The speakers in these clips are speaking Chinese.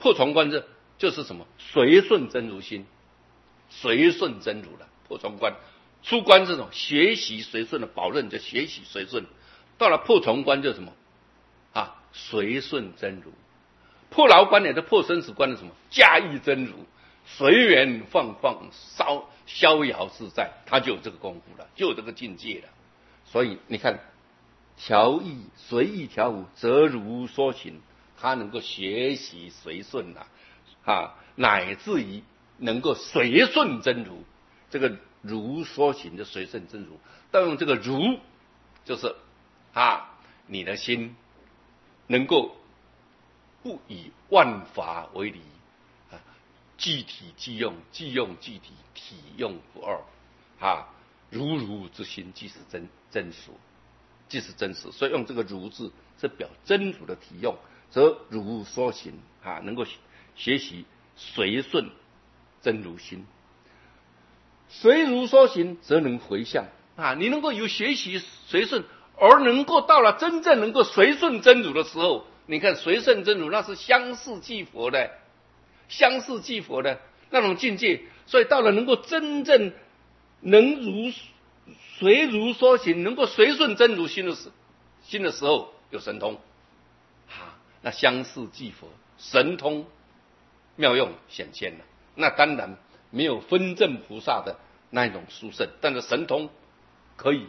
破重关就是什么？随顺真如心，随顺真如了。破重关，出关是什么？学习随顺的保任，就学习随顺。到了破重关就什么？随顺真如。破牢关也是破生死关的什么？驾驭真如，随缘放逍遥自在，他就有这个功夫了，就有这个境界了。所以你看，调意随意调伏，则如说行，他能够学习随顺乃至于能够随顺真如。这个如说行就随顺真如，但用这个如，就是你的心能够不以万法为离，具体即用，即用具体，体用不二。如之心即是真实，即是真实。所以用这个如字是表真如的体用，则如说行能够学习随顺真如心。随如说行，则能回向你能够有学习随顺，而能够到了真正能够随顺真如的时候，你看随顺真如那是相似即佛的，相似即佛的那种境界。所以到了能够真正能随如说行，能够随顺真如心的时候，有神通那相似即佛，神通妙用显现了。那当然没有分正菩萨的那一种殊胜，但是神通可以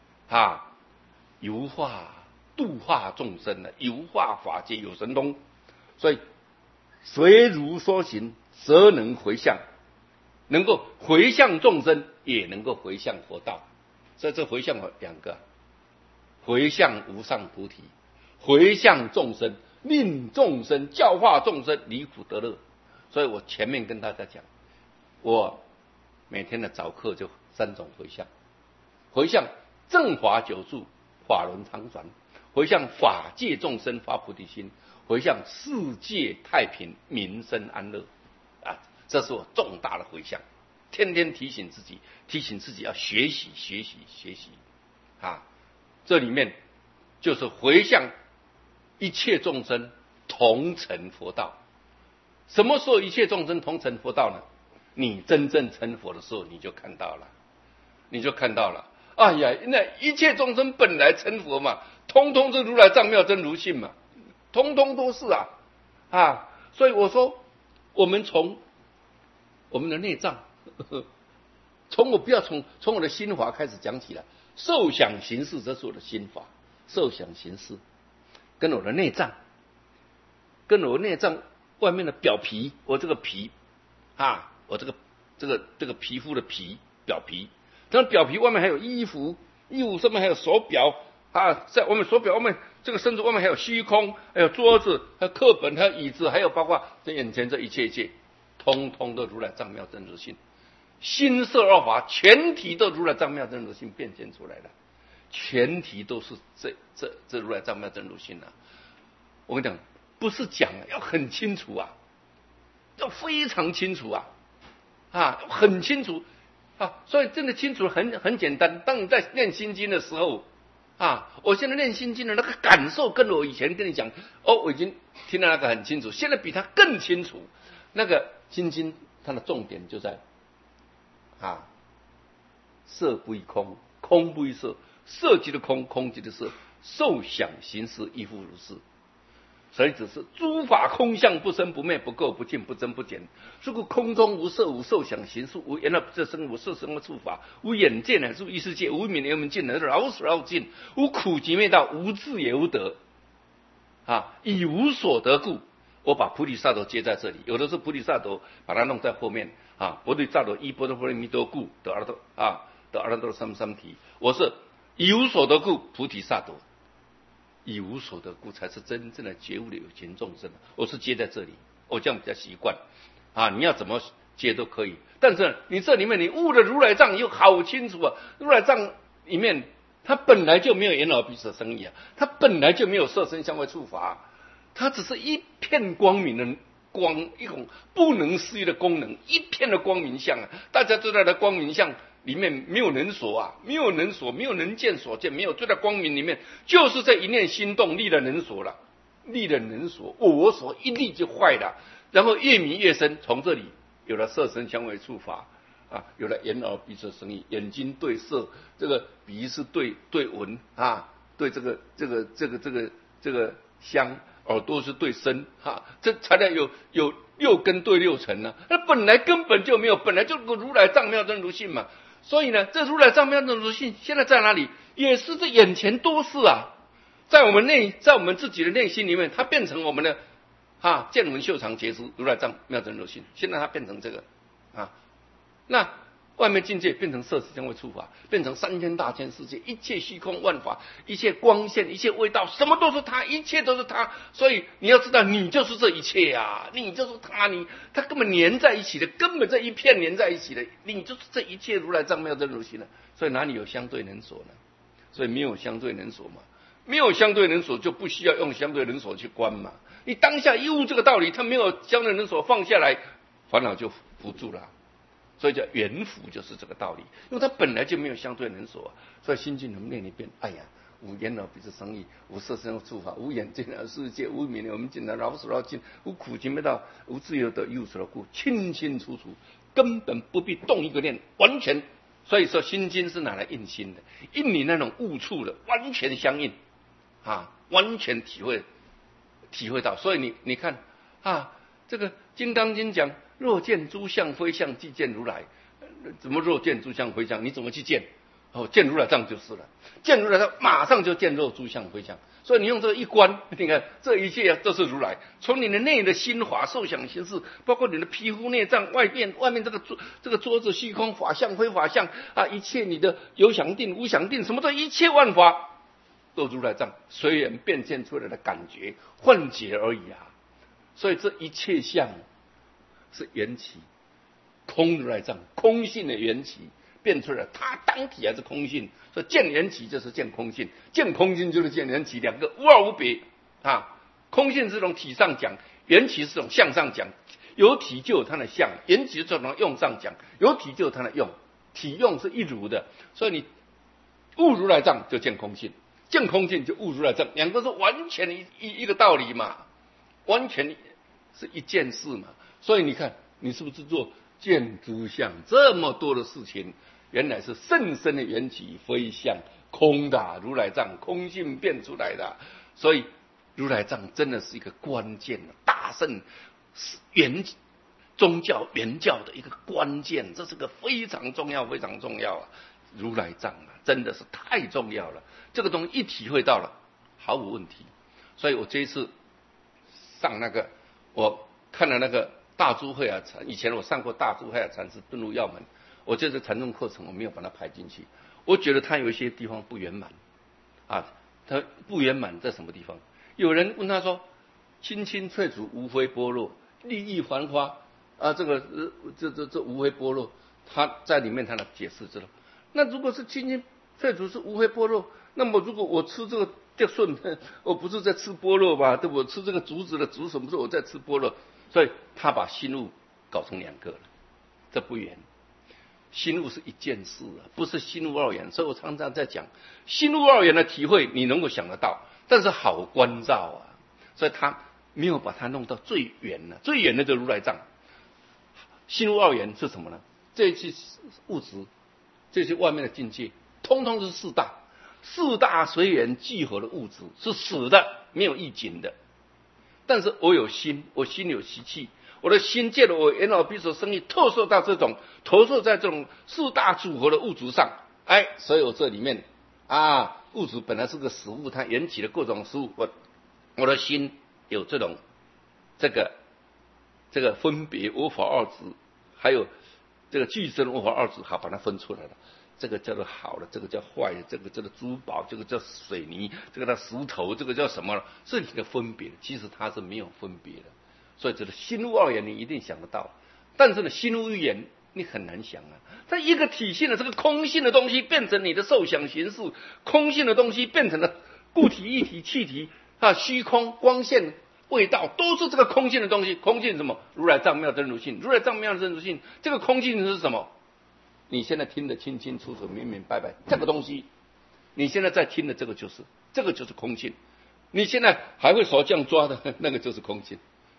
游化度化众生的，游化法界，有神通。所以随如说行，则能回向，能够回向众生，也能够回向佛道。所以这回向有两个，回向无上菩提，回向众生，令众生教化众生离苦得乐。所以我前面跟大家讲，我每天的早课就3种回向：回向正法久住，法轮常转；回向法界众生发菩提心；回向世界太平，民生安乐。这是我重大的回向，天天提醒自己要学习。这里面就是回向一切众生同成佛道。什么时候一切众生同成佛道呢？你真正成佛的时候，你就看到了。哎呀，那一切众生本来成佛嘛，通通是如来藏妙真如性嘛，通通都是所以我说，我们从我们的内脏，不要从我的心法开始讲起来。受想行识，这是我的心法。受想行识跟我的内脏，外面的表皮，我这个皮我这个皮肤的皮，表皮。这表皮外面还有衣服上面还有手表在外面，手表外面这个身子外面还有虚空，还有桌子，还有课本，还有椅子，还有包括这眼前这一切，通通都如来藏妙真如性。心色二法全体都如来藏妙真如性变现出来了，全体都是这如来藏妙真如性我跟你讲，不是讲要很清楚要非常清楚很清楚所以真的清楚很简单。当你在念心经的时候我现在念心经的那个感受，跟我以前跟你讲我已经听到那个很清楚，现在比它更清楚。那个心经它的重点就在色不异空，空不异色，色即的空，空即的色，受想行识亦复如是。所以只是诸法空相，不生不灭，不垢不净，不增不减。是故空中无色，无受想行识，无缘而不生，无色声闻触法，无眼见乃至异世界，无明而明尽，而饶死饶尽，无苦集灭道，无智也无得以无所得故。我把菩提萨埵接在这里，有的是菩提萨埵把它弄在后面菩提萨埵依般若波罗蜜多故得阿耨多罗三藐三菩提。我是以无所得故菩提萨埵，以无所得故才是真正的觉悟的有情众生。我是接在这里，我这样比较习惯你要怎么接都可以。但是你这里面你悟的如来藏又好清楚如来藏里面它本来就没有眼耳鼻舌身意它本来就没有色声香味触法它只是一片光明的光，一种不能思议的功能，一片的光明相大家知道的光明相里面没有能所没有能所，没有能见所见，没有，就在光明里面，就是这一念心动立了能所了，立了能所，我所一立就坏了。 然后越迷越深，从这里有了色声香味触法啊，有了眼耳鼻舌身意，眼睛对色，这个鼻是对闻啊，对这个香，耳朵是对声哈，这才能有六根对六尘呢。那本来根本就没有，本来就个如来藏妙真如性嘛。所以呢，这如来藏妙真如性现在在哪里？也是这眼前多事啊，在我们自己的内心里面，它变成我们的见闻嗅尝觉知如来藏妙真如性。现在它变成这个啊，那外面境界变成色识香味触法，变成三千大千世界，一切虚空万法，一切光线，一切味道，什么都是它，一切都是它。所以你要知道，你就是这一切啊，你就是它，它根本连在一起的，根本这一片连在一起的，你就是这一切如来藏妙真如性了。所以哪里有相对能所呢？所以没有相对能所嘛，没有相对能所就不需要用相对能所去观嘛。你当下一悟这个道理，它没有相对能所放下来，烦恼就伏住了。所以叫缘伏，就是这个道理，因为它本来就没有相对能所，所以心经能念一遍，哎呀，无眼耳鼻舌身意，无色声触法，无眼见的世界，无明我们见的饶死饶尽，无苦集灭道，无自由的有所故，清清楚楚，根本不必动一个念，完全。所以说心经是拿来印心的，印你那种悟处的，完全相应完全体会到。所以你看这个金刚经讲，若见诸相非相，即见如来。怎么若见诸相非相？你怎么去见？见如来藏就是了。见如来藏，马上就见若诸相非相。所以你用这个一观，你看这一切都是如来。从你的内的心法、受想行识，包括你的皮肤内脏、外面这个桌子、虚空法相、非法相一切你的有想定、无想定，什么的一切万法，都如来藏随缘变现出来的感觉、幻觉而已啊。所以这一切相是缘起，空如来藏，空性的缘起变出来，它当体还是空性。所以见缘起就是见空性，见空性就是见缘起，两个无二无别空性是从体上讲，缘起是从相上讲。有体就有它的相，缘起是从用上讲，有体就有它的用，体用是一如的。所以你悟如来藏就见空性，见空性就悟如来藏，两个是完全一个道理嘛，完全是一件事嘛。所以你看，你是不是做见诸相这么多的事情，原来是甚深的缘起，非相空的如来藏，空性变出来的。所以如来藏真的是一个关键，大圣宗教原教的一个关键，这是个非常重要非常重要如来藏真的是太重要了，这个东西一体会到了毫无问题。所以我这一次上我看了那个大珠慧啊禅，以前我上过大珠慧啊禅师顿入要门，我这次禅宗课程我没有把它排进去，我觉得它有一些地方不圆满它不圆满在什么地方？有人问他说，清清翠竹无非般若，粒粒繁花这无非般若，他在里面他的解释知道。那如果是清清翠竹是无非般若，那么如果我吃这个德顺，我不是在吃般若吧？对不？我吃这个竹子的竹，什么时候我在吃般若？所以他把心悟搞成两个了，这不圆。心悟是一件事不是心悟二元。所以我常常在讲，心悟二元的体会你能够想得到，但是好关照所以他没有把它弄到最远最远的就如来藏。心悟二元是什么呢？这些物质，这些外面的境界，通通是四大随缘聚合的物质，是死的，没有意境的。但是我有心，我心有习气，我的心借了我眼耳鼻舌身意，投射在这种四大组合的物质上。所以我这里面物质本来是个实物，它缘起的各种实物，我的心有这种这个分别我法二执，还有这个俱生我法二执，好把它分出来了。这个叫做好的，这个叫坏的，这个叫做珠宝，这个叫水泥，这个叫石头，这个叫什么？是你的分别，其实它是没有分别的。所以这个心悟二元你一定想得到，但是呢，心悟一元你很难想它一个体性的这个空性的东西变成你的受想行识，空性的东西变成了固体、液体、气体虚空、光线、味道，都是这个空性的东西。空性是什么？如来藏妙真如性。如来藏妙真如性，这个空性是什么？你现在听得清清楚楚、明明白白，这个东西，你现在在听的这个就是空性。你现在还会手这样抓的，那个就是空性。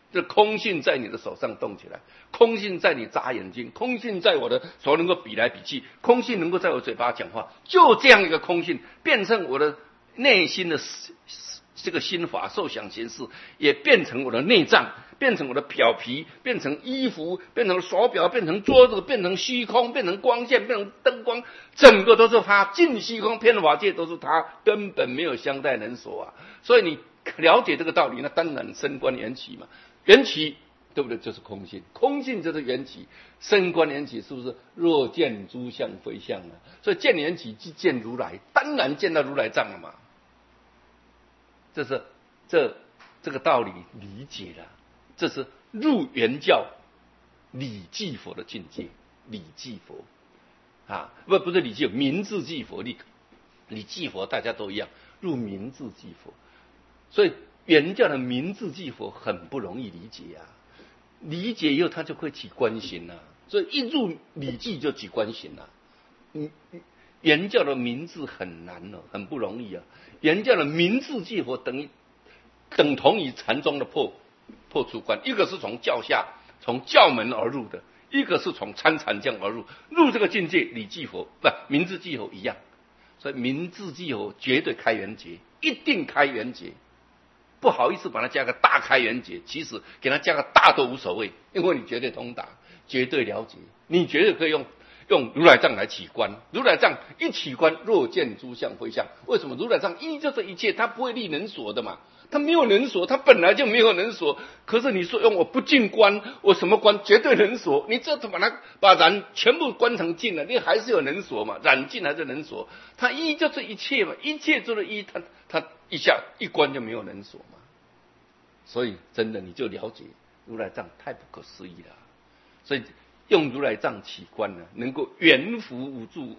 这空性在你的手上动起来，空性在你眨眼睛，空性在我的手能够比来比去，空性能够在我嘴巴讲话，就这样一个空性变成我的内心的这个心法受想行识，也变成我的内脏，变成我的表皮，变成衣服，变成手表，变成桌子，变成虚空，变成光线，变成灯光，整个都是它，尽虚空遍法界都是它，根本没有相待能所啊！所以你了解这个道理，那当然升观缘起嘛。缘起对不对？就是空性，空性就是缘起。升观缘起是不是？若见诸相非相啊，所以见缘起即见如来，当然见到如来藏了嘛。这是这个道理理解了，这是入圆教理记佛的境界，理记佛啊，不是理记，明字记佛，理记佛大家都一样，入明字记佛，所以圆教的明字记佛很不容易理解啊，理解以后他就会起观行啊，所以一入理记就起观行啊。圆教的明字很难哦，很不容易啊。圆教的明字记佛等同于禅宗的破除观，一个是从教下从教门而入的，一个是从参禅将而入，入这个境界理记佛不明字记佛一样，所以明字记佛绝对开圆结，一定开圆结。不好意思把它加个大开圆结，其实给它加个大都无所谓，因为你绝对通达，绝对了解，你绝对可以用如来藏来起观，如来藏一起观，若见诸相非相。为什么？如来藏一就是一切，它不会立能所的嘛，它没有能所，它本来就没有能所。可是你说用我不净观，我什么观？绝对能所。你这把染全部观成净了，你还是有能所嘛？染净还是能所？它一就是一切嘛，一切就是一，它一下一观就没有能所嘛。所以真的你就了解如来藏太不可思议了。所以用如来藏起观呢，能够圆伏五住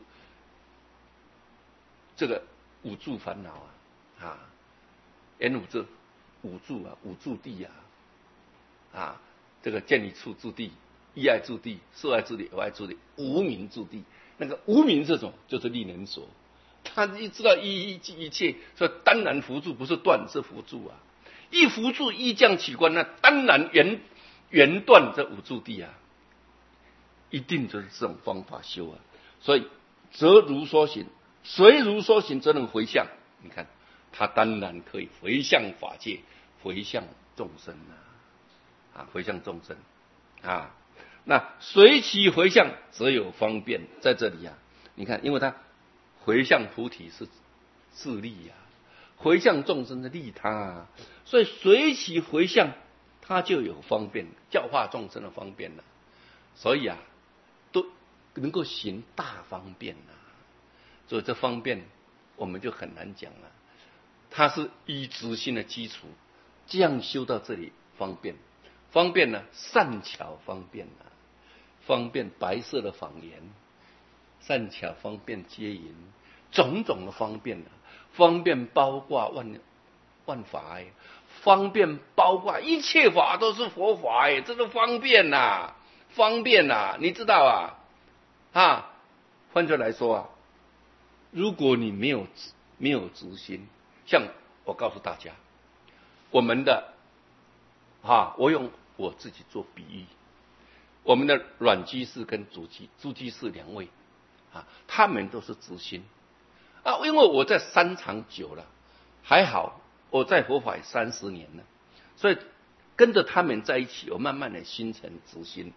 这个五住烦恼啊，圆五住啊，五住地啊，这个见一处住地、意爱住地、受爱住地、有爱住地、无明住地。那个无明这种就是立能所，他一知道一切，所以当然伏住不是断，是伏住啊。一伏住一降起观，那当然圆断这五住地啊，一定就是这种方法修啊。所以则如说行，随如说行，则能回向。你看他当然可以回向法界，回向众生啊，回向众生啊。那随其回向，则有方便。在这里啊，你看，因为他回向菩提是自利啊，回向众生的利他啊，所以随其回向，他就有方便，教化众生的方便了。所以啊，都能够行大方便啊。所以这方便我们就很难讲了，它是依直心的基础，这样修到这里方便。方便呢，善巧方便啊，方便白色的谎言，善巧方便接引，种种的方便啊，方便包括万法哎，方便包括一切法都是佛法哎，这是方便呐，方便呐，你知道啊？换句来说啊，如果你没有直心，像我告诉大家，我们的我用我自己做比喻，我们的阮居士跟朱居士两位他们都是直心因为我在山场久了，还好我在佛法30年了，所以跟着他们在一起，我慢慢的心成直心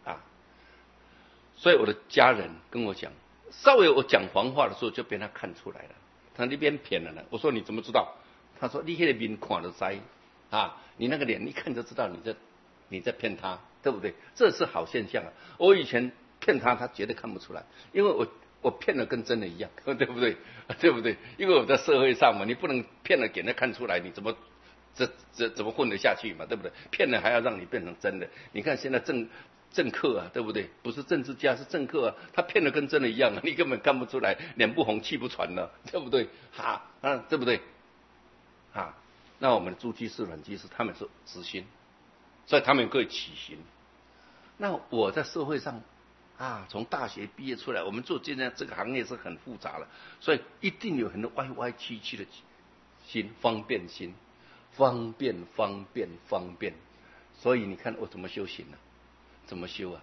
所以我的家人跟我讲，稍微我讲黄话的时候就被他看出来了，他那边骗了呢。我说你怎么知道？他说你那个面看得知你那个脸一看就知道你在骗他，对不对？这是好现象啊。我以前骗他绝对看不出来，因为我骗的跟真的一样，对不对？对不对？因为我在社会上嘛，你不能骗了给人看出来，你怎么混得下去嘛？对不对？骗了还要让你变成真的。你看现在政客对不对？不是政治家，是政客他骗的跟真的一样你根本看不出来，脸不红气不喘了，对不对？对不对？那我们的朱居士、阮居士他们是直心，所以他们可以起行。那我在社会上从大学毕业出来，我们做现在这个行业是很复杂的，所以一定有很多歪歪曲曲的心，方便心，方便。 所以你看我怎么修行呢？怎么修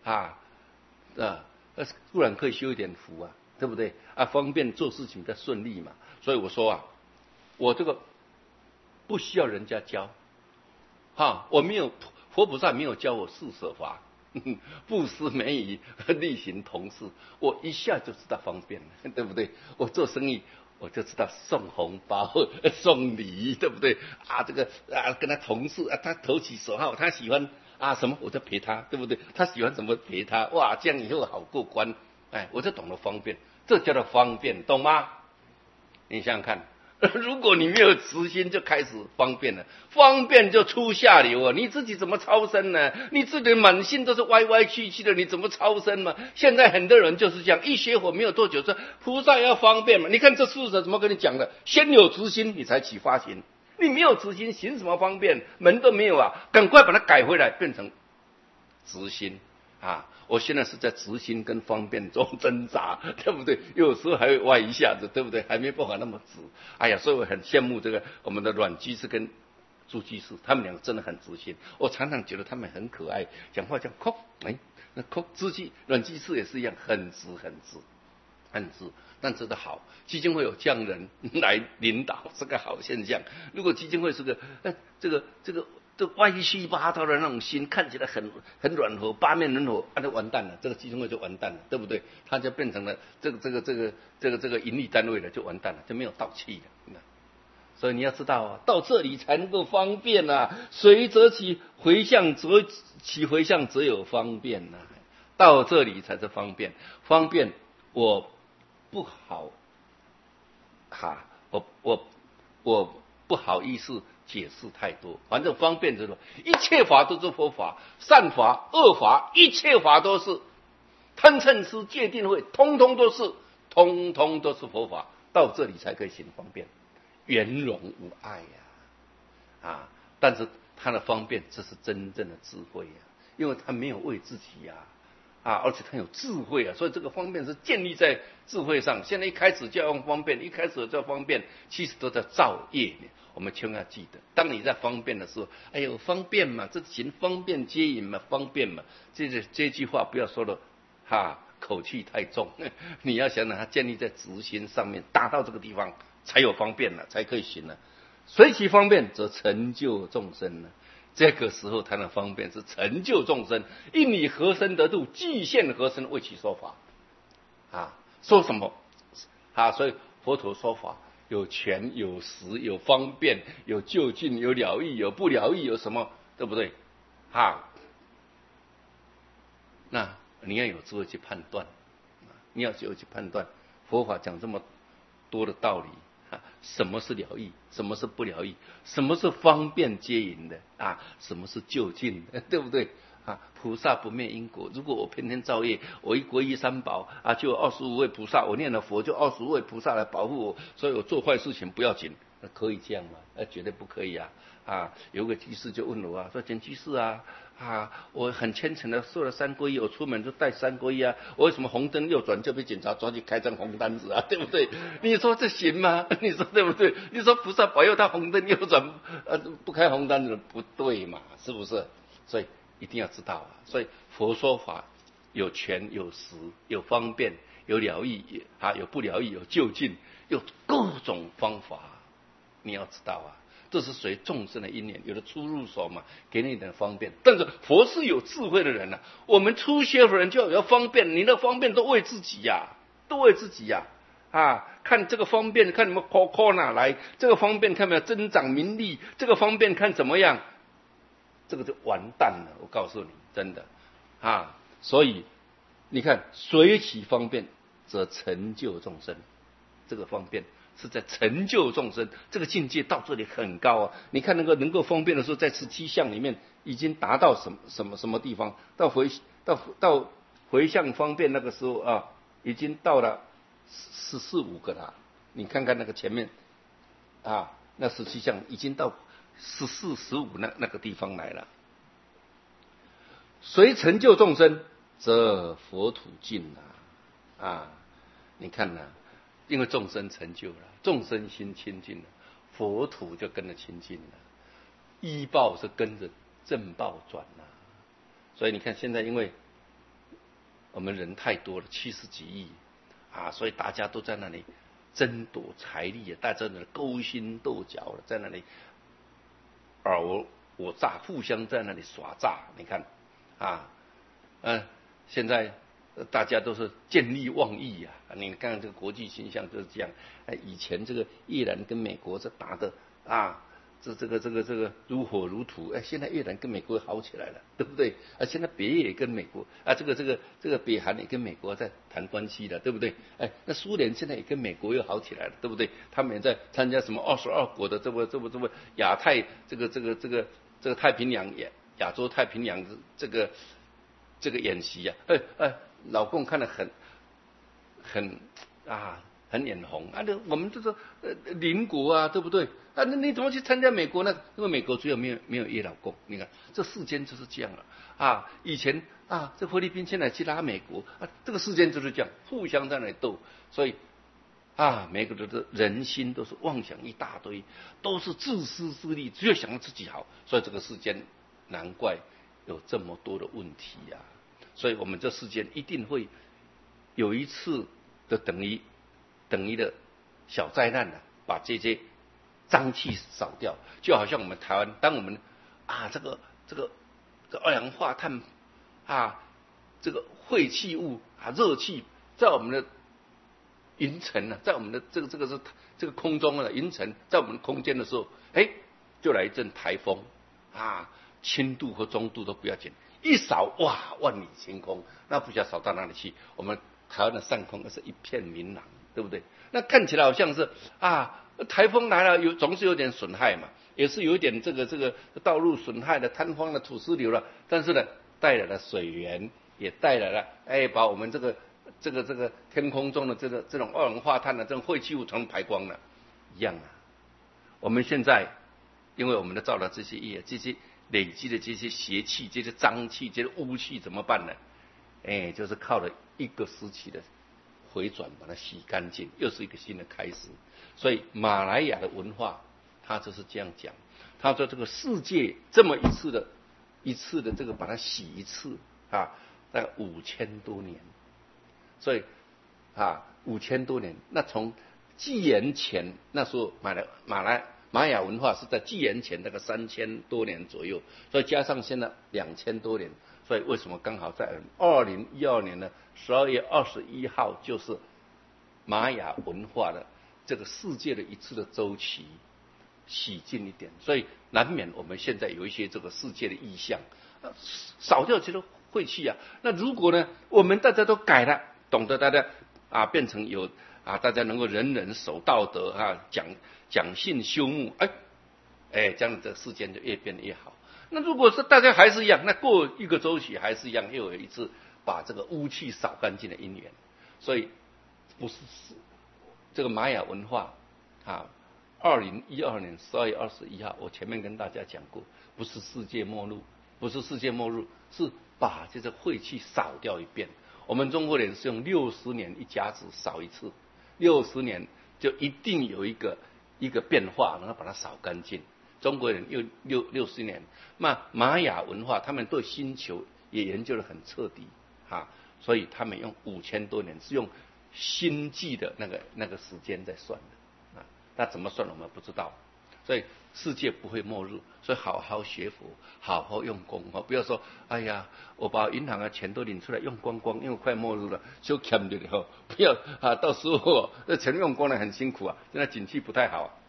固然可以修一点福啊，对不对啊？方便做事情比较顺利嘛。所以我说我这个不需要人家教我没有佛菩萨没有教我四摄法，布施美以力行同事，我一下就知道方便了，对不对？我做生意我就知道送红包、送礼，对不对这个跟他同事他投其所好，他喜欢什么我就陪他，对不对？他喜欢什么陪他，哇，这样以后好过关。我就懂得方便，这叫做方便，懂吗？你想想看，如果你没有慈心，就开始方便了，方便就出下流你自己怎么超生呢？你自己满心都是歪歪曲曲的，你怎么超生嘛？现在很多人就是这样，一学佛没有多久说菩萨要方便嘛。你看这四者怎么跟你讲的？先有慈心，你才起发心。你没有慈心，行什么方便？门都没有赶快把它改回来，变成慈心我现在是在慈心跟方便中挣扎，对不对？有时候还会歪一下子，对不对？还没办法那么直。所以我很羡慕这个我们的阮居士跟朱居士，他们两个真的很慈心。我常常觉得他们很可爱，讲话讲那阮居士也是一样，很直，但真的好。基金会有这样人来领导，是个好现象。如果基金会是个这歪七八糟的那种心，看起来很软和，八面人和，就完蛋了，这个基金会就完蛋了，对不对？它就变成了这个盈利单位了，就完蛋了，就没有道气了。所以你要知道到这里才能够方便随则起回向，起回向则有方便到这里才是方便。方便我不好我不好意思解释太多，反正方便就是一切法都是佛法，善法、恶法，一切法都是贪嗔痴戒定慧，通通都是佛法。到这里才可以行方便，圆融无碍但是他的方便，这是真正的智慧因为他没有为自己而且他有智慧所以这个方便是建立在智慧上。现在一开始就要用方便，一开始就要方便，其实都在造业。我们千万要记得，当你在方便的时候，方便嘛，这行方便接引嘛，方便嘛，这句话不要说的口气太重，你要想想它建立在直心上面，达到这个地方才有方便了，才可以行了。随其方便，则成就众生了。这个时候，他的方便是成就众生，因你何身得度，即现何身为其说法说什么所以佛陀说法有权有实有方便有就近有了义有不了义有什么，对不对那你要有智慧去判断，佛法讲这么多的道理什么是了义，什么是不了义，什么是方便接引的什么是就近的，对不对菩萨不灭因果，如果我天天造业，我一皈依三宝就有25位菩萨，我念了佛就25位菩萨来保护我，所以我做坏事情不要紧，可以这样吗？绝对不可以有个居士就问我说简居士我很虔诚的受了3皈依，我出门就带3皈依我为什么红灯右转就被警察抓去开张红单子对不对？你说这行吗？你说对不对？你说菩萨保佑他红灯右转不开红单子不对嘛？是不是？所以一定要知道所以佛说法有权有实有方便有了义有不了义有就近有各种方法，你要知道这是随众生的因缘，有的出入手嘛，给你一点方便。但是佛是有智慧的人我们初学的人就要方便，你的方便都为自己都为自己看这个方便，看你们靠哪来？这个方便看没有增长名利？这个方便看怎么样？这个就完蛋了，我告诉你，真的所以你看，随其方便，则成就众生。这个方便是在成就众生，这个境界到这里很高你看那个能够方便的时候，在17相里面已经达到什么地方？到回向方便那个时候已经到了14、15个了。你看看那个前面那17相已经到14、15那个地方来了。随成就众生，则佛土尽你看因为众生成就了，众生心清净了，佛土就跟着清净了，依报是跟着正暴转啊。所以你看现在因为我们人太多了，70几亿啊，所以大家都在那里争夺财力啊，大家在那里勾心斗角了，在那里我诈，互相在那里耍诈。你看啊，现在大家都是见利忘义啊。你看这个国际形象就是这样。以前这个越南跟美国这打的啊，这个如火如荼。现在越南跟美国好起来了，对不对？现在北也跟美国这个北韩也跟美国在谈关系了，对不对？那苏联现在也跟美国又好起来了，对不对？他们也在参加什么22国的这么亚太这个太平洋亚洲太平洋这个演习啊。老共看得很眼红啊！我们这个邻国啊，对不对？那你怎么去参加美国呢？因为美国只有没有越老共。你看这世间就是这样了啊！以前这菲律宾现在去拉美国这个世间就是这样，互相在那里斗。所以美国的人心都是妄想一大堆，都是自私自利，只有想到自己好。所以这个世间难怪有这么多的问题啊！所以我们这世间一定会有一次的等于的小灾难把这些脏气扫掉。就好像我们台湾，当我们这个二氧化碳这个废弃物热气在我们的云层在我们的这个空中云层在我们的空间的时候，就来一阵台风轻度和中度都不要紧，一扫万里晴空，那不晓得扫到哪里去。我们台湾的上空是一片明朗，对不对？那看起来好像是台风来了总是有点损害嘛，也是有一点这个道路损害的，坍荒的土石流了，但是呢带来了水源，也带来了把我们这个天空中的这种二氧化碳的这种废弃物全排光了一样我们现在因为我们的造了这些业，这些累积的这些邪气、这些脏气、这些污气怎么办呢？就是靠了一个时期的回转把它洗干净，又是一个新的开始。所以马来亚的文化他就是这样讲，他说这个世界这么一次的这个把它洗一次大概5000多年。所以5000多年，那从纪元前那时候玛雅文化是在纪元前大概3000多年左右，所以加上现在2000多年，所以为什么刚好在2012年的12月21号就是玛雅文化的这个世界的一次的周期洗净一点，所以难免我们现在有一些这个世界的意象扫掉这些晦气那如果呢我们大家都改了，懂得大家变成有大家能够人人守道德讲信修睦，这样的世间就越变得越好。那如果是大家还是一样，那过一个周期还是一样，又有一次把这个污气扫干净的因缘。所以不是这个玛雅文化2012年12月21号，我前面跟大家讲过，不是世界末日，是把这个晦气扫掉一遍。我们中国人是用60年一甲子扫一次，60年就一定有一个变化，然后把它扫干净。中国人又60年，那玛雅文化他们对星球也研究得很彻底所以他们用5000多年是用星际的那个时间在算的那怎么算我们不知道。所以世界不会末日，所以好好学佛，好好用功不要说我把银行的钱都领出来用光光，因为快末日了，就欠着了不要到时候这钱用光了很辛苦现在景气不太好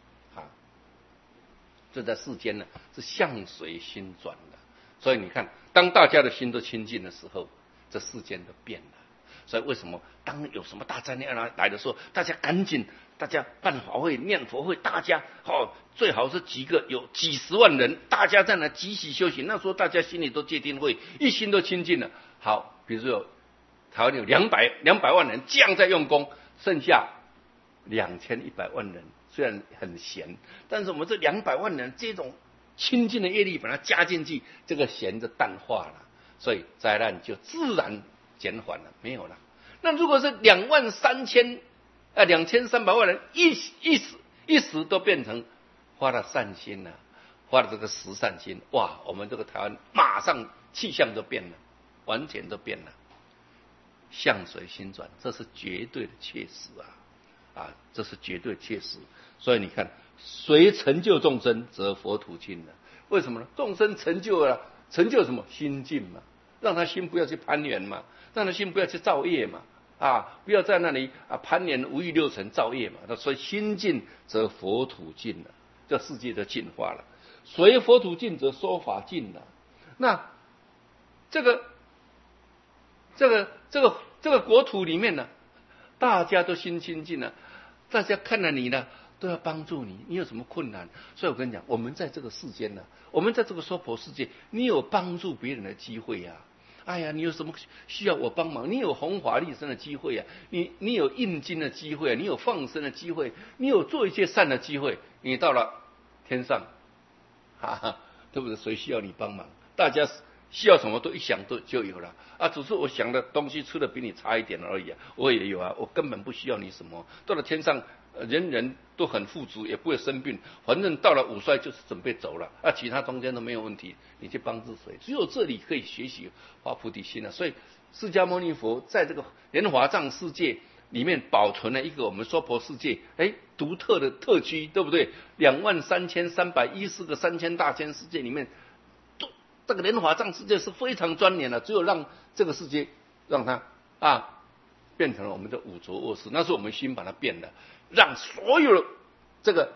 这在世间呢是相随心转的。所以你看，当大家的心都清净的时候，这世间都变了。所以为什么当有什么大灾难来的时候，大家赶紧办法会念佛会，大家最好是有几十万人，大家在那集体修行。那时候大家心里都戒定慧，一心都清净了。好，比如说台湾有200万人这样在用功，剩下2100万人虽然很闲，但是我们这200万人这种清净的业力把它加进去，这个闲就淡化了，所以灾难就自然减缓了，没有了。那如果是2300万人一时都变成发了善心发了这个十善心，哇，我们这个台湾马上气象就变了，完全都变了。向随心转，这是绝对的切实这是绝对切实。所以你看，随成就众生，则佛土尽了。为什么呢？众生成就了，成就什么？心尽嘛，让他心不要去攀缘嘛，让他心不要去造业嘛，不要在那里攀缘无欲六尘造业嘛。那所以心尽则佛土尽了，这世界就进化了。随佛土尽则说法尽了。那这个国土里面呢，大家都心清净了，大家看了你呢，都要帮助你。你有什么困难？所以我跟你讲，我们在这个世间呢，我们在这个娑婆世界，你有帮助别人的机会呀。哎呀，你有什么需要我帮忙？你有弘法利生的机会呀，你有印经的机会，你有放生的机会，你有做一些善的机会。你到了天上，对不对？谁需要你帮忙？大家需要什么都一想都就有了只是我想的东西吃的比你差一点而已我也有我根本不需要你什么。到了天上，人人都很富足，也不会生病，反正到了五衰就是准备走了其他中间都没有问题，你去帮助谁？只有这里可以学习发菩提心所以释迦牟尼佛在这个莲华藏世界里面保存了一个我们娑婆世界独特的特区，对不对？23314个3000大千世界里面，这个莲华藏世界是非常专联的，只有让这个世界让它变成了我们的五浊恶世，那是我们心把它变了，让所有这个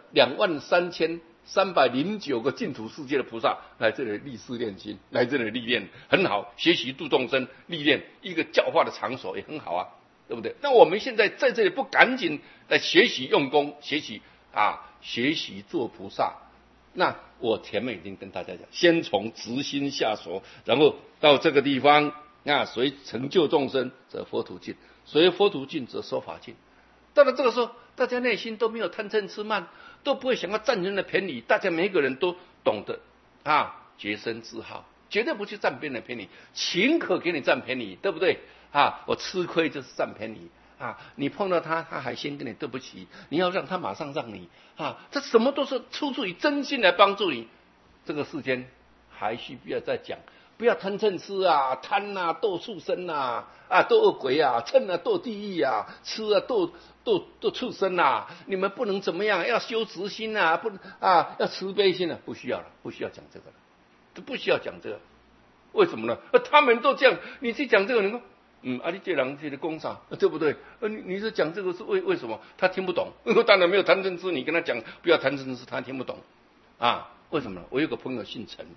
23309个净土世界的菩萨来这里立誓练心，来这里历练，很好，学习度众生，历练一个教化的场所也很好对不对？那我们现在在这里不赶紧来学习用功，学习做菩萨。那我前面已经跟大家讲，先从直心下手，然后到这个地方随成就众生则佛土尽，随佛土尽则说法尽。到了这个时候，大家内心都没有贪嗔痴慢，都不会想要占人的便宜，大家每一个人都懂得洁身自好，绝对不去占别人的便宜，情可给你占便宜，对不对我吃亏就是占便宜你碰到他还先跟你对不起，你要让他马上让你这什么都是出自于真心来帮助你。这个世间还需不要再讲，不要贪嗔痴贪斗畜生斗恶鬼嗔斗地狱吃斗畜生你们不能怎么样，要修慈心不能要慈悲心不需要了，不需要讲这个了，都不需要讲这个。为什么呢？他们都这样，你去讲这个，你说你这人这个讲啥，对不对？你是讲这个是为什么？他听不懂。当然没有贪嗔痴，你跟他讲不要贪嗔痴，他听不懂为什么呢？我有个朋友姓陈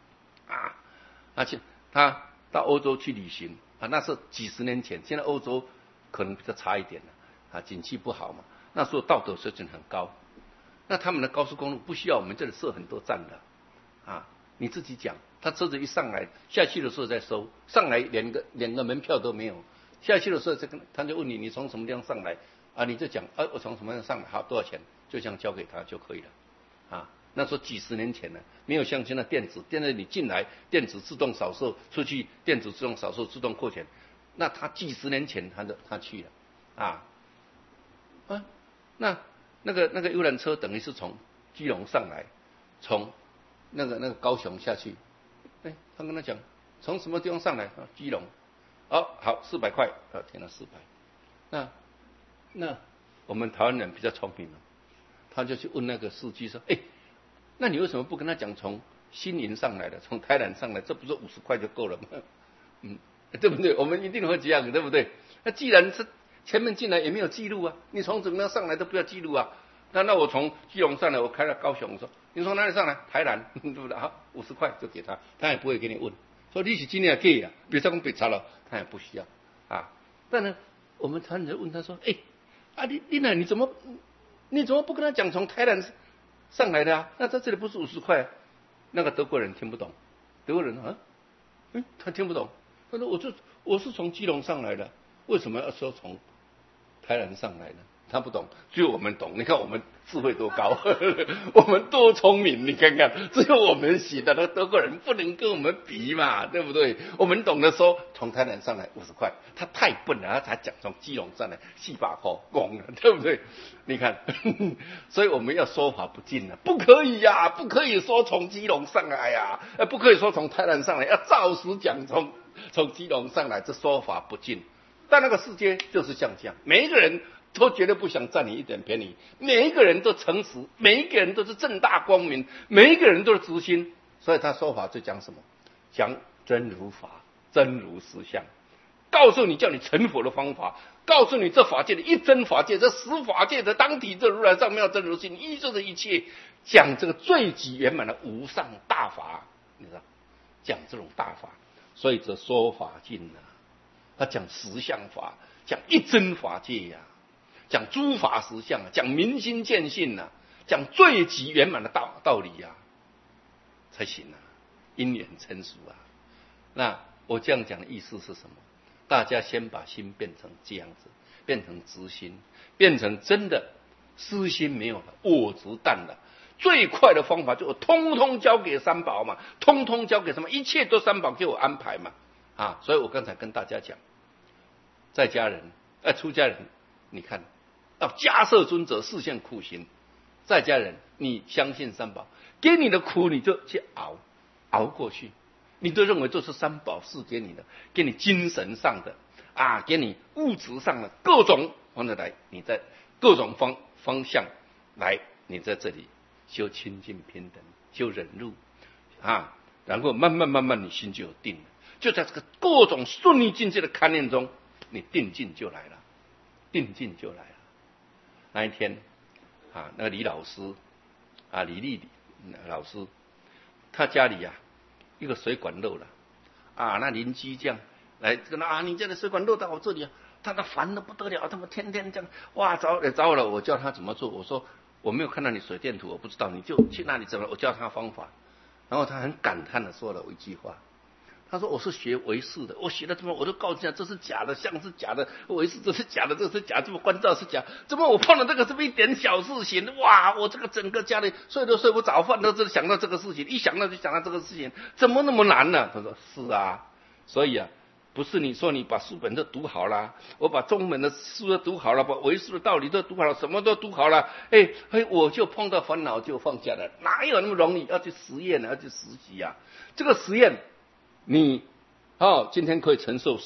他到欧洲去旅行那是几十年前，现在欧洲可能比较差一点了景气不好嘛，那时候道德水准很高，那他们的高速公路不需要我们这里设很多站的你自己讲，他车子一上来，下去的时候再收，上来连个门票都没有，下去的时候他就问你从什么地方上来你就讲我从什么地方上来，好多少钱，就这样交给他就可以了那时候几十年前呢，没有像现在电子你进来电子自动扫售，出去电子自动扫售自动扣钱，那他几十年前他去了那个游览车等于是从基隆上来，从那个高雄下去他跟他讲从什么地方上来基隆好400块填了400。那我们台湾人比较聪明他就去问那个司机说那你为什么不跟他讲从新营上来的，从台南上来，这不是50块就够了吗？对不对？我们一定会这样，对不对？那既然是前面进来也没有记录你从怎么样上来都不要记录那我从基隆上来，我开到高雄，我说你从哪里上来？台南，对不对？50块就给他，他也不会给你问，说你是今年给别再讲别查了，他也不需要但呢，我们常人问他说，你怎么不跟他讲从台南上来的那在这里不是50块那个德国人听不懂，德国人他听不懂，他说我是从基隆上来的，为什么要说从台南上来呢？ 他不懂，只有我们懂。你看我们智慧多高，我们多聪明，你看看，只有我们行的，那德国人不能跟我们比嘛，对不对？我们懂得说从台南上来50块，他太笨了，他才讲从基隆上来400块，拱了，对不对？你看，所以我们要说法不尽了，不可以呀、不可以说从基隆上来呀、不可以说从台南上来，要照实讲从基隆上来，这说法不尽。但那个世界就是像这样，每一个人都绝对不想占你一点便宜，每一个人都诚实，每一个人都是正大光明，每一个人都是直心。所以他说法就讲什么？讲真如法，真如实相，告诉你叫你成佛的方法，告诉你这法界的一真法界，这十法界的当体，这如来藏妙真如性，依这一切，讲这个最极圆满的无上大法，你知道，讲这种大法，所以这说法尽啊。他讲实相法，讲一真法界呀、讲诸法实相，讲明心见性啊，讲最极圆满的道理呀、才行啊，因缘成熟啊。那我这样讲的意思是什么？大家先把心变成这样子，变成直心，变成真的私心没有了，我执淡了。最快的方法就是通通交给三宝嘛，通通交给什么？一切都三宝给我安排嘛。所以我刚才跟大家讲，在家人出家人，你看到迦摄尊者示现苦行，在家人你相信三宝，给你的苦你就去熬过去，你都认为这是三宝赐给你的，给你精神上的给你物质上的各种方面来，你在各种方向来，你在这里修清净平等，修忍辱然后慢慢你心就有定了，就在这个各种顺利境界的勘验中，你定境就来了，定境就来了。那一天那个李老师李丽老师，他家里一个水管漏了那邻居这样来跟他你家的水管漏到我这里他烦得不得了，他们天天这样找了，我教他怎么做，我说我没有看到你水电图，我不知道，你就去那里怎么，我教他方法。然后他很感叹的说了我一句话，他说我是学唯识的，我学了这么我都告诉他这是假的，相是假的，唯识这是假的，这是假，这么观照是假，怎么我碰到这个这么一点小事情，哇，我这个整个家里睡都睡不着，饭都想到这个事情，一想到就想到这个事情，怎么那么难呢？他说是所以不是你说你把书本都读好了，我把中文的书都读好了，把唯识的道理都读好了，什么都读好了，我就碰到烦恼就放下了，哪有那么容易？要去实验，要去实习这个实验你今天可以承受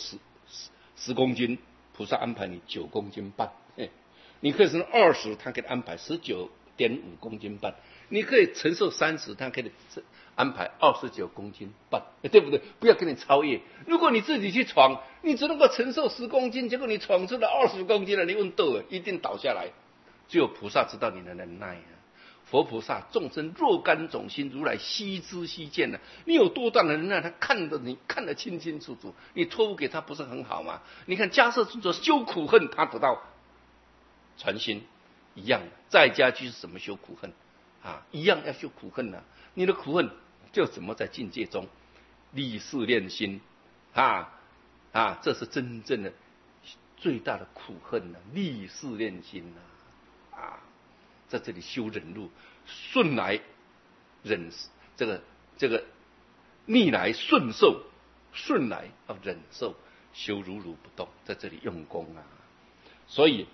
10公斤，菩萨安排你9公斤半，你可以承受20，他给你安排19.5公斤半，你可以承受30，他给你安排29公斤半，对不对？不要给你超越。如果你自己去闯，你只能够承受10公斤，结果你闯出了20公斤了，你问斗一定倒下来。只有菩萨知道你的能耐佛菩萨众生若干种心，如来悉知悉见你有多大的能耐，他看得清清楚楚，你托付给他不是很好吗？你看迦摄尊者修苦恨，他得到传心一样，在家居士怎么修苦恨一样要修苦恨你的苦恨就怎么在境界中立誓练心这是真正的最大的苦恨立誓练心在这里修忍辱，顺来忍这个逆来顺受，顺来要忍受，修如如不动，在这里用功所以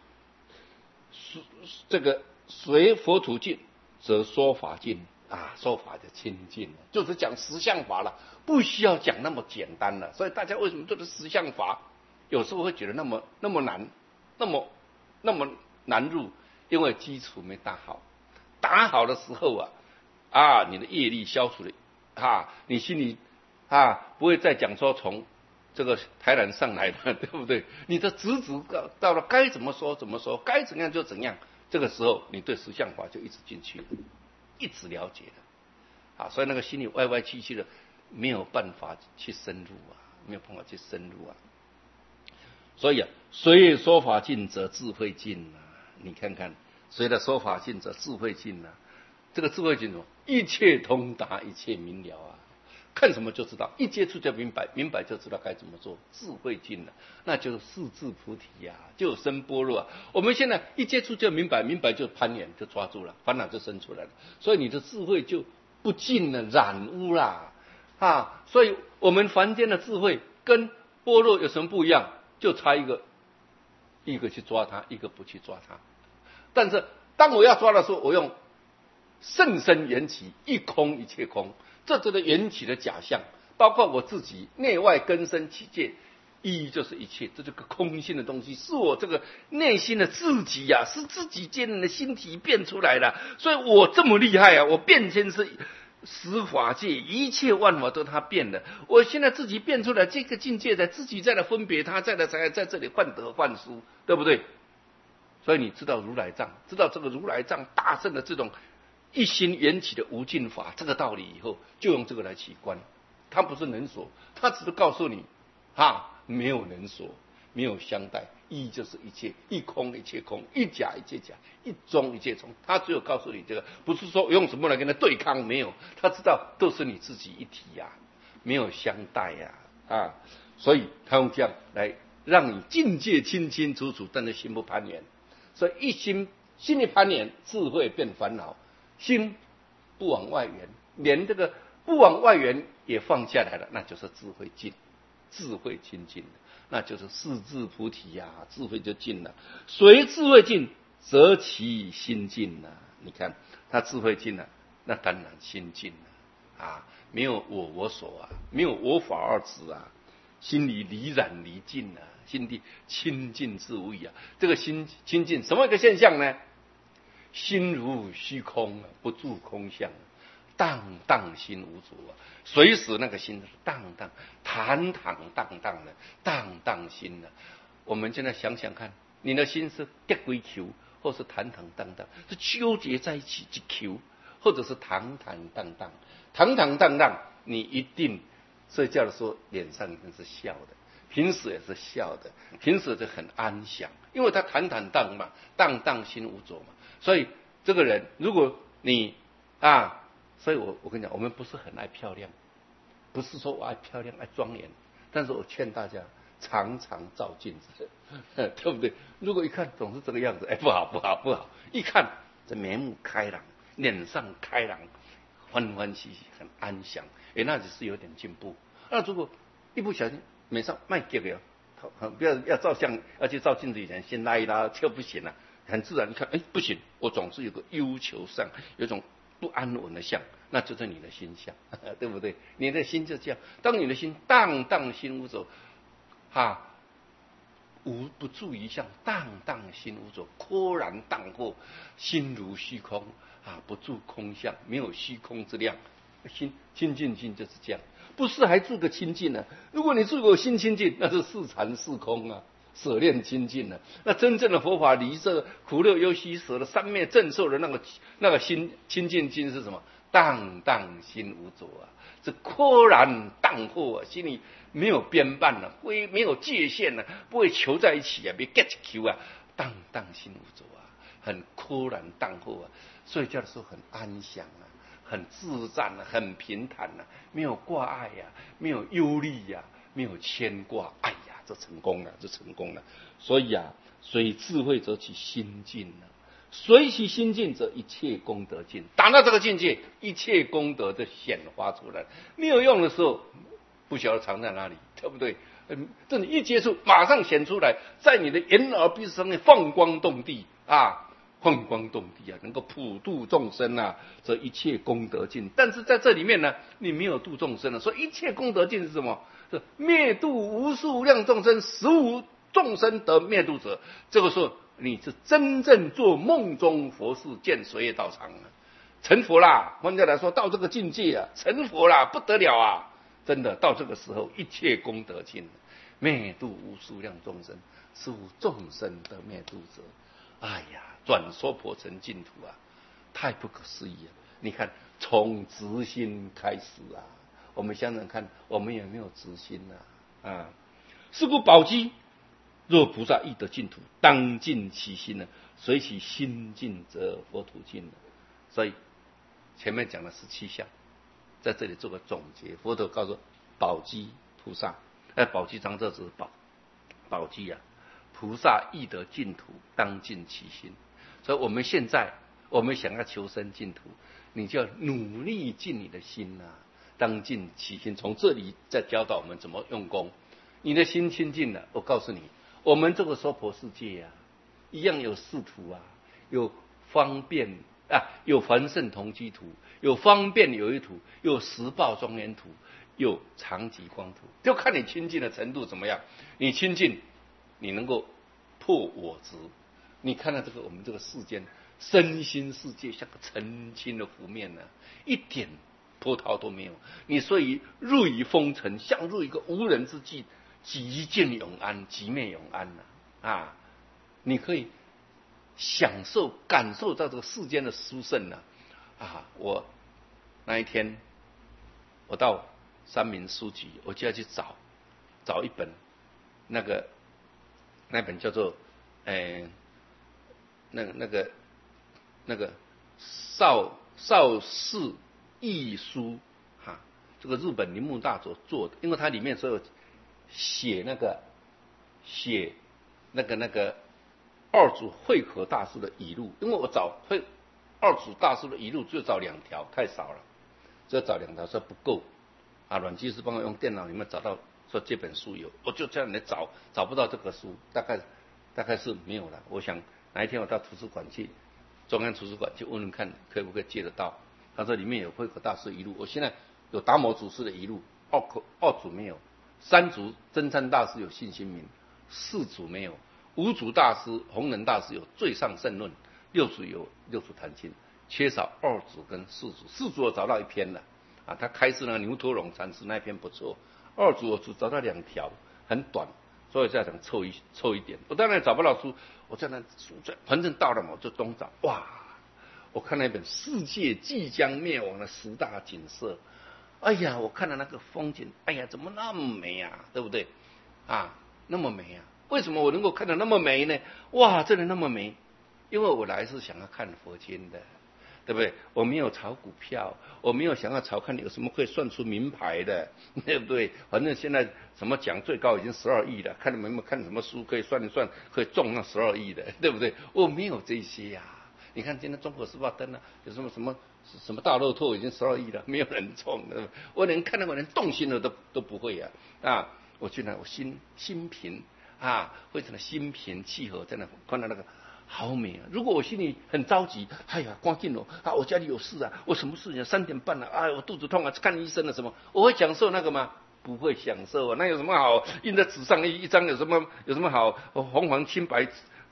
这个随佛途径则说法尽说法的清净就是讲实相法了，不需要讲那么简单了。所以大家为什么做的实相法有时候会觉得那么难，那么难入？因为基础没打好，打好的时候你的业力消除了你心里不会再讲说从这个台南上来的，对不对？你的直到了该怎么说怎么说，该怎样就怎样，这个时候你对实相法就一直进去了，一直了解了所以那个心里歪歪曲曲的，没有办法去深入没有办法去深入所以随说法尽则智慧尽你看看，随着说法尽则智慧尽这个智慧尽一切通达，一切明了看什么就知道，一接触就明白，明白就知道该怎么做，智慧尽了，那就是四智菩提呀，就生般若啊。我们现在一接触就明白，明白就攀缘，就抓住了，烦恼就生出来了，所以你的智慧就不尽了，染污啦啊！所以我们凡间的智慧跟般若有什么不一样？就差一个去抓它，一个不去抓它。但是当我要抓的时候，我用甚深缘起，一空一切空，这的缘起的假象，包括我自己内外根身起界，一就是一切，这个空性的东西，是我这个内心的自己呀，是自己坚韧的心体变出来的。所以我这么厉害啊，我变迁是十法界一切万法都他变的。我现在自己变出来这个境界，在自己在来分别它，在这里患得患失，对不对？所以你知道如来藏，知道这个如来藏大圣的这种一心缘起的无尽法这个道理以后，就用这个来起观。它不是能所，它只是告诉你没有能所，没有相待，一就是一切，一空一切空，一假一切假，一中一切中。它只有告诉你这个，不是说用什么来跟它对抗，没有，他知道都是你自己一体呀，没有相待呀所以他用这样来让你境界清清楚楚，但是心不攀缘。所以一心一攀缘，智慧变烦恼，心不往外缘，连这个不往外缘也放下来了，那就是智慧尽，智慧清净，那就是四智菩提呀，智慧就尽了。随智慧尽，则其心尽了。你看他智慧尽了，那当然心尽了没有我所没有我法二执心里离染离尽心地清净自无疑这个心清净什么一个现象呢？心如虚空不住空相，荡荡心无主随时那个心是荡荡坦坦荡荡的荡荡心我们现在想想看，你的心是跌归球，或是坦坦荡荡，是纠结在一起一球，或者是坦坦荡荡，坦坦荡荡，你一定睡觉的时候脸上一定是笑的，平时也是笑的，平时就很安详，因为他坦坦荡嘛，荡荡心无着嘛。所以这个人，如果你所以我跟你讲，我们不是很爱漂亮，不是说我爱漂亮爱庄严，但是我劝大家常常照镜子，对不对？如果一看总是这个样子，不好，一看这眉目开朗，脸上开朗，欢欢喜喜，很安详，那只是有点进步。那如果一不小心脸上卖结了，不要照相，要去照镜子以前先拉一拉，就不行了。很自然，你看，不行，我总是有个忧求上，有种不安稳的相，那就是你的心相，对不对？你的心就这样，当你的心荡荡心无着，无不住于相，荡荡心无着，豁然荡过，心如虚空不住空相，没有虚空之量，心清净心就是这样，不是还住个清净呢？如果你住个心清净，那是四禅四空舍炼清净了，那真正的佛法离这苦乐忧喜舍的三昧正受的那个心清净心是什么？荡荡心无着这豁然荡过心里没有边绊没有界限不会求在一起别 get 求荡荡心无着很豁然荡过睡觉的时候很安详很自在很平坦没有挂碍没有忧虑没有牵挂，这成功了，所以随智慧则其心尽随其心尽则一切功德尽。达到这个境界，一切功德就显发出来，没有用的时候不晓得藏在哪里，对不对？这你一接触马上显出来，在你的眼耳鼻舌上面放光动地放光动地能够普度众生则一切功德尽。但是在这里面呢，你没有度众生所以一切功德尽是什么？是灭度无数量众生，实无众生得灭度者。这个时候你是真正做梦中佛事，见随业道场成佛啦。换句话来说，到这个境界成佛啦，不得了真的到这个时候，一切功德尽，灭度无数量众生，实无众生得灭度者。转娑婆成净土太不可思议了。你看从直心开始我们想想看，我们有没有直心是故宝鸡若菩萨亦得净土，当尽其心随其心尽则佛土尽所以前面讲的17项在这里做个总结。佛陀告诉宝积菩萨，宝积章这只是宝积啊，菩萨易得净土，当尽其心。所以我们现在我们想要求生净土，你就要努力尽你的心啊，当尽其心。从这里再教导我们怎么用功。你的心清净了，我告诉你，我们这个娑婆世界啊，一样有四土啊，有方便啊，有凡圣同居土，有方便有一土，有十报庄严土，有常寂光土，就看你清净的程度怎么样。你清净，你能够破我执。你看到这个我们这个世间身心世界像个澄清的湖面呢，一点波涛都没有。你所以入于风尘，像入一个无人之境，极静永安，极灭永安啊！你可以享受感受到这个世间的殊胜啊！我那一天我到三民书局，我就要去找一本那本叫做那个邵氏译书哈，这个日本铃木大佐做的，因为它里面所有写那个二祖慧可大师的语录，因为我找二祖大师的语录就找2条，太少了，只有找2条，说不够啊。阮居士帮我用电脑里面找到说这本书有，我就这样来找不到这个书，大概是没有了。我想哪一天我到图书馆去，中央图书馆去问问看可不可以借得到。他说里面有慧可大师语录，我现在有达摩祖师的语录，二祖没有，3祖真禅大师有信心明，4祖没有，5祖大师弘忍大师有最上圣论，6祖有六祖坛经，缺少2祖跟4祖。4祖我找到一篇了啊，他开示那个牛头龙禅师那篇不错。2祖我只找到2条，很短，所以在想凑一点。我当然找不到书，我在那反正到了嘛，我就东找，哇！我看那本世界即将灭亡的10大景色，哎呀，我看到那个风景，哎呀，怎么那么美啊，对不对啊？那么美啊！为什么我能够看到那么美呢？哇，这里那么美，因为我来是想要看佛经的，对不对？我没有炒股票，我没有想要炒看有什么可以算出名牌的，对不对？反正现在什么奖最高已经12亿了，看你们有没有看什么书可以算一算，可以中那12亿的，对不对？我没有这些呀。你看今天中国时报登了，有什么大乐透已经12亿了，没有人中，对不对？我连看到我连动心的都不会啊！我去那我心平啊，非常的心平气和，在那看到那个好美啊！如果我心里很着急，哎呀，赶紧啊，我家里有事啊，我什么事情3点半了，哎，我肚子痛啊，看医生了什么？我会享受那个吗？不会享受啊！那有什么好印在纸上一张有什么好红黄青白？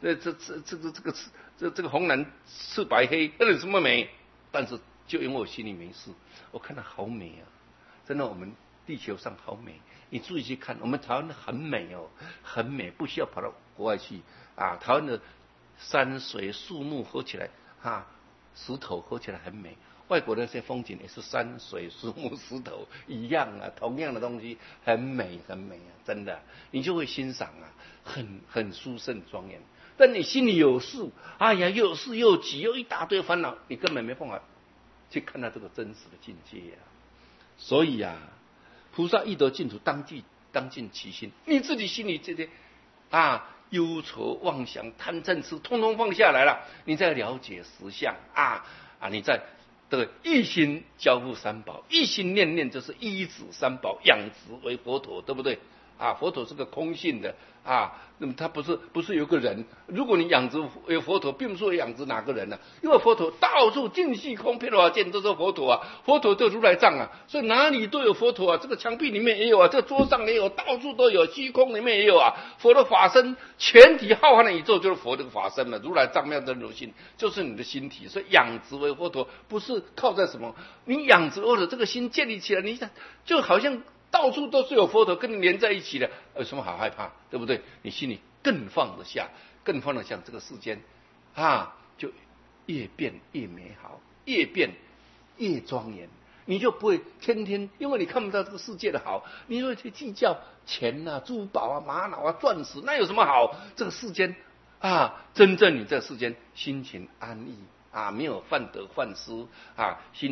这个红蓝赤白黑，那有什么美？但是就因为我心里没事，我看到好美啊！真的，我们地球上好美，你注意去看，我们台湾的很美哦，很美，不需要跑到国外去啊。台湾的山水树木合起来啊，石头合起来很美。外国的那些风景也是山水树木石头一样啊，同样的东西很美很美啊，真的，你就会欣赏啊，很殊胜庄严。但你心里有事，哎呀，又有事又急又一大堆烦恼，你根本没办法去看到这个真实的境界啊。所以啊，菩萨易得净土，当尽其心。你自己心里这些忧愁妄想贪嗔痴通通放下来了，你再了解实相你在这个一心交付三宝，一心念念就是依止三宝，养殖为佛陀，对不对佛陀是个空性的那么他不是有个人，如果你养殖为佛陀，并不是说养殖哪个人因为佛陀到处尽虚空遍法界都是佛陀佛陀就如来藏所以哪里都有佛陀这个墙壁里面也有这个桌上也有，到处都有，虚空里面也有佛的法身，全体浩瀚的宇宙就是佛这个法身嘛，如来藏妙真如心就是你的心体，所以养殖为佛陀不是靠在什么，你养殖或者这个心建立起来，你想就好像到处都是有佛陀跟你连在一起的，有什么好害怕，对不对？你心里更放得下，更放得下这个世间就越变越美好，越变越庄严，你就不会天天因为你看不到这个世界的好，你会去计较钱珠宝玛瑙钻石，那有什么好？这个世间真正你这个世间心情安逸没有患得患失心里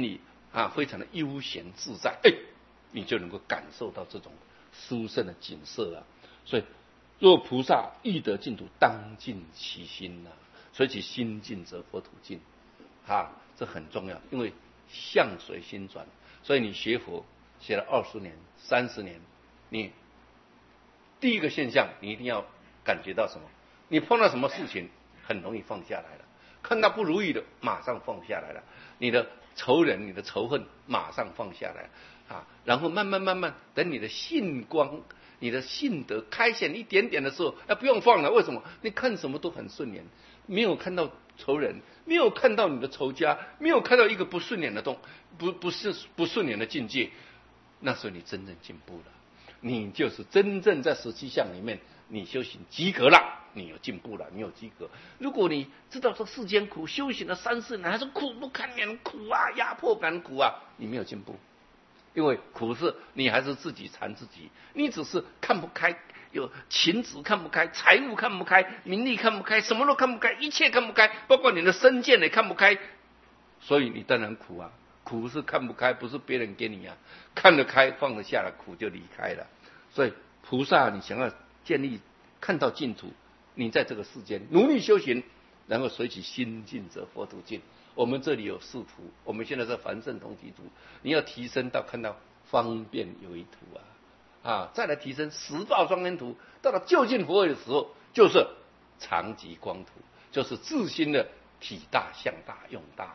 非常的悠闲自在，你就能够感受到这种殊胜的景色啊。所以，若菩萨欲得净土，当尽其心呐。所以其心净则佛土净，这很重要，因为相随心转。所以你学佛学了20年、30年，你第一个现象，你一定要感觉到什么？你碰到什么事情很容易放下来了，看到不如意的马上放下来了，你的仇人、你的仇恨马上放下来然后慢慢等你的性光、你的性德开显一点点的时候，不用放了。为什么？你看什么都很顺眼，没有看到仇人，没有看到你的仇家，没有看到一个不顺眼的不顺眼的境界，那时候你真正进步了，你就是真正在17项里面，你修行及格了，你有进步了，你有及格。如果你知道这世间苦，修行了3、4年还是苦不堪言，苦压迫感苦你没有进步。因为苦是你还是自己缠自己，你只是看不开，有情执看不开，财务看不开，名利看不开，什么都看不开，一切看不开，包括你的身见也看不开，所以你当然苦苦是看不开，不是别人给你看得开放得下了，苦就离开了。所以菩萨，你想要建立看到净土，你在这个世间努力修行，然后随其心净则佛土净。我们这里有4图，我们现在在凡圣同体图，你要提升到看到方便有一图再来提升十报庄严图，到了究竟佛位的时候，就是常寂光图，就是自心的体大、相大、用大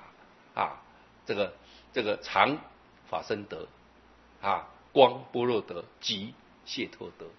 这个常法身德光般若德、寂解脱德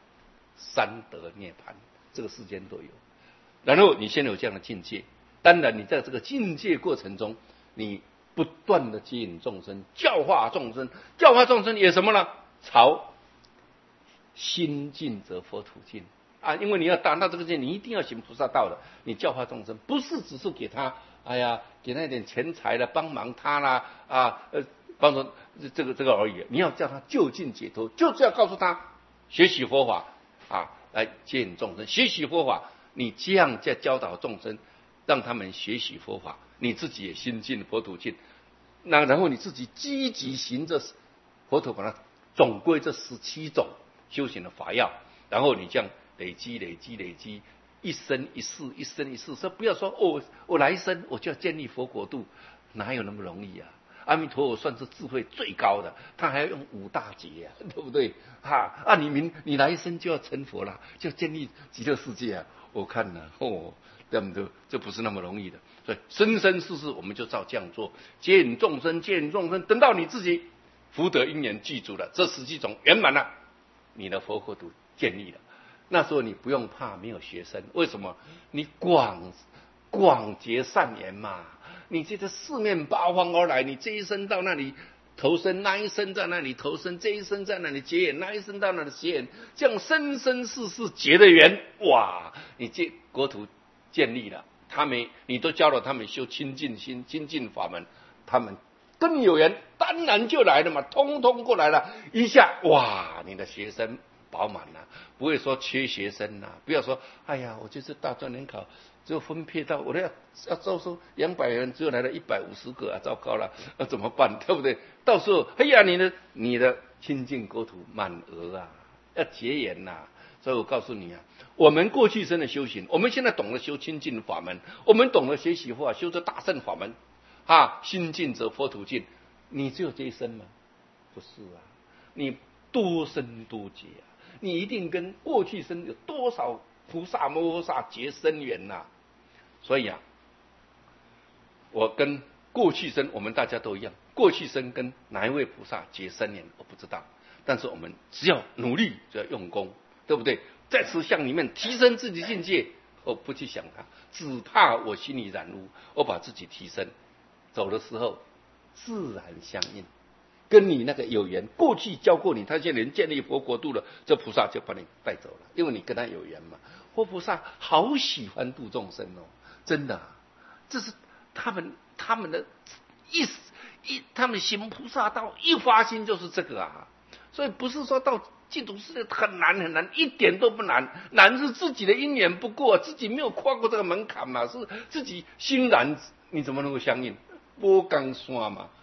，3德涅槃，这个世间都有。然后你现在有这样的境界，当然你在这个境界过程中，你不断的接引众生，教化众生，教化众生也什么呢？朝心净则佛土净因为你要达到这个境，你一定要行菩萨道的。你教化众生，不是只是给他给他一点钱财了，帮忙他啦帮助这个而已。你要叫他就近解脱，就是要告诉他学习佛法来接引众生，学习佛法，你这样在教导众生，让他们学习佛法，你自己也心净佛土净。那然后你自己积极行这佛陀把它总归这17种修行的法要，然后你这样累积，一生一世，一生一世。所以不要说我来生我就要建立佛国度，哪有那么容易阿弥陀佛算是智慧最高的，他还要用5大劫对不对你来生就要成佛了，就要建立极乐世界我看呢这不是那么容易的。所以生生世世我们就照这样做，接引众生，等到你自己福德因缘具足了，这17种圆满了，你的佛国度建立了。那时候你不用怕没有学生，为什么？你广结善缘嘛，你这个四面八方而来，你这一生到那里投身，那一生在那里投身，这一生在那里结缘，那一生到那里结缘，这样生生世世结的缘，你这国土建立了，你都教了他们修清净心、清净法门，他们跟你有缘，当然就来了嘛，通通过来了，一下你的学生饱满了，不会说缺学生不要说我就是大专联考只有分配到我要招收200人，只有来了150个糟糕了，怎么办？对不对？到时候你的清净国土满额要结缘所以我告诉你我们过去生的修行，我们现在懂得修清净法门，我们懂得学习佛法，修这大乘法门心净则佛土净。你只有这一生吗？不是你多生多劫你一定跟过去生有多少菩萨摩诃萨结深缘所以我跟过去生我们大家都一样，过去生跟哪一位菩萨结深缘我不知道，但是我们只要努力，只要用功，对不对？在此相里面提升自己境界，我不去想它，只怕我心里染污，我把自己提升，走的时候自然相应，跟你那个有缘，过去教过你，他现在人建立佛国度了，这菩萨就把你带走了，因为你跟他有缘嘛。活菩萨好喜欢度众生真的这是他们的他们行菩萨道一发心就是这个所以不是说到净土世界很难，一点都不难，难是自己的因缘不过，自己没有跨过这个门槛嘛，是自己心然，你怎么能够相应？波刚山嘛，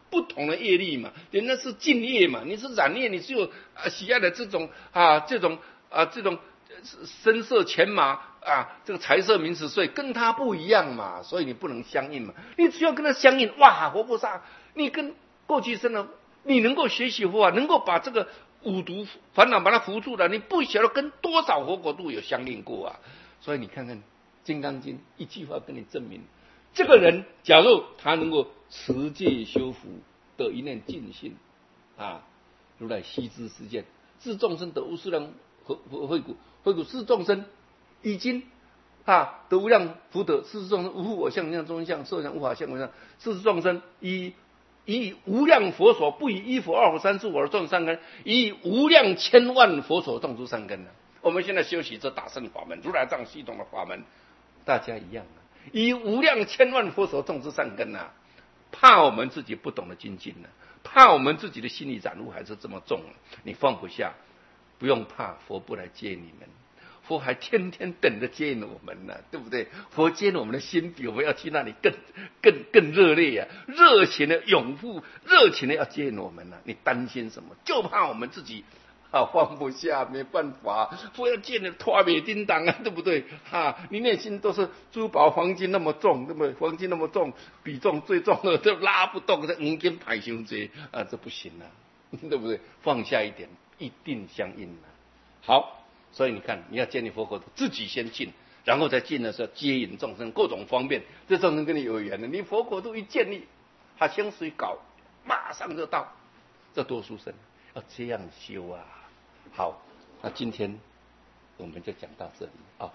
不同的业力嘛，人家是净业嘛，你是染业，你只有喜爱的这种声色犬马这个财色名食睡跟他不一样嘛，所以你不能相应嘛。你只要跟他相应，哇，活菩萨，你跟过去生的，你能够学习佛法，能够把这个五毒烦恼把它扶住了，你不晓得跟多少活国度有相应过啊。所以你看看《金刚经》一句话跟你证明，这个人假如他能够持戒修福，得一念净信如来悉知世间，治众生得无数量慧骨，治众生已经得无量福德，治众生无复我相、中相、寿相、无法相为相，治众生以无量佛所，不以一佛二佛三世佛而种善根，以无量千万佛所种出善根我们现在修习这大乘法门，如来藏系统的法门，大家一样以无量千万佛所种出善根怕我们自己不懂得精进怕我们自己的心理染污还是这么重你放不下，不用怕，佛不来接你们，佛还天天等着接引我们呢，对不对？佛接我们的心比我们要去那里更热烈热情的拥护，热情的要接引我们你担心什么？就怕我们自己放不下，没办法，佛要见你拖尾叮当对不对你内心都是珠宝黄金那么重，黄金那么重，比重最重的都拉不动，这黄金排胸这这不行对不对？放下一点，一定相应好，所以你看，你要建立佛国土，自己先进，然后再进的时候接引众生，各种方便，这众生跟你有缘的，你佛国土一建立，他香水搞，马上就到，这多殊胜，要这样修好，那今天我们就讲到这里